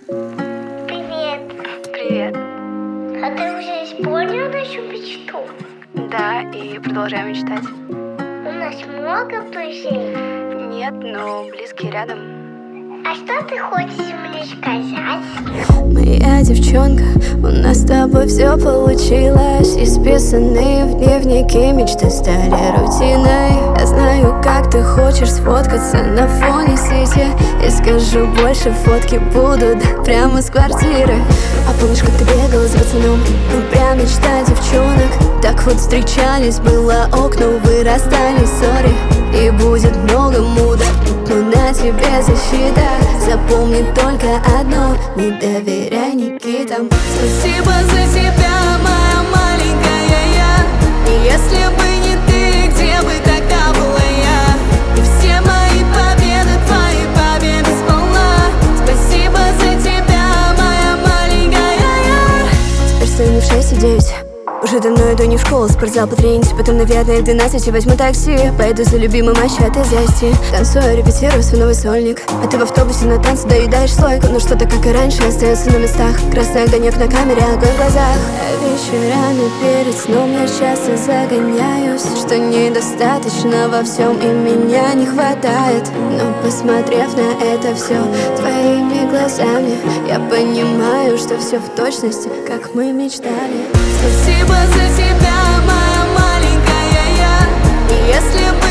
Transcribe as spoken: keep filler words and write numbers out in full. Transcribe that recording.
Привет. Привет. А ты уже исполнил нашу мечту? Да, и продолжаю мечтать. У нас много друзей. Нет, но близкие рядом. А что ты хочешь мне сказать? Моя девчонка, у нас с тобой все получилось. Исписанные в дневнике мечты стали рутиной. Я знаю, как ты хочешь сфоткаться на фоне сети. И скажу больше, фотки будут прямо с квартиры. А помнишь, как ты бегала с пацаном? Ну прям мечта девчонок. Так вот встречались, было окна, вырастали ссоры. И будет много муда, но на тебе защита. Запомни только одно, не доверяй никитам. Спасибо за тебя, моя маленькая я. И если бы не ты, где бы тогда была я? И все мои победы, твои победы сполна. Спасибо за тебя, моя маленькая я. Теперь стою в шесть и девять. Уже давно иду не в школу, спортзал потренить. Потом, наверное, в двенадцать возьму такси. Пойду за любимым матчем, а ты здрасте. Танцую, репетирую свой новый сольник. А ты в автобусе на танцы доедаешь слойку. Но что-то, как и раньше, остается на местах. Красный огонек на камере, огонь в глазах. А вечерами перед сном я часто загоняюсь, что недостаточно во всем и меня не хватает. Но посмотрев на это все твоими глазами, я понимаю, что все в точности, как мы мечтали. Спасибо за тебя, моя маленькая я. И если бы